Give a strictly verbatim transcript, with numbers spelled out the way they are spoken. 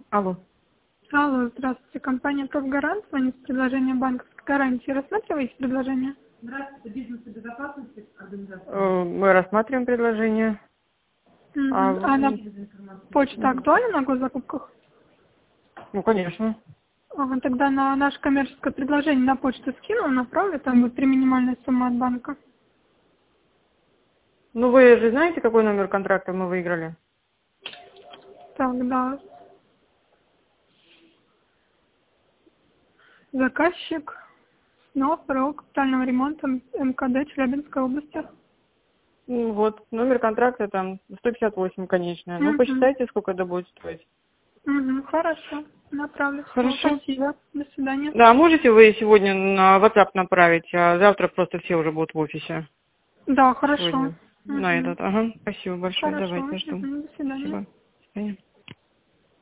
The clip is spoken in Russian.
Алло. Алло, здравствуйте. Компания «Топ-Гарант». Звонит с предложением банковской гарантии. Рассматриваете предложение? Здравствуйте, бизнес и безопасность организации. Э, Мы рассматриваем предложение. Мгм. А А на вы- почта актуальна на госзакупках? Ну, конечно. А, Тогда на наше коммерческое предложение на почту скину, направлю, там будет три минимальная сумма от банка. Ну, вы же знаете, какой номер контракта мы выиграли? Так, да. Заказчик СНОП, РО капитального ремонта МКД Челябинской области. Ну, вот, номер контракта там сто пятьдесят восемь, конечная. Ну, Угу. посчитайте, сколько это будет стоить. Угу. Хорошо. Направлю. Всё, Хорошо. спасибо. До свидания. Да, можете вы сегодня на WhatsApp направить, а завтра просто все уже будут в офисе. Да, хорошо. Сегодня на Угу. этот. Ага, спасибо большое. Хорошо. Давайте, жду. Угу. До свидания. Спасибо. До свидания.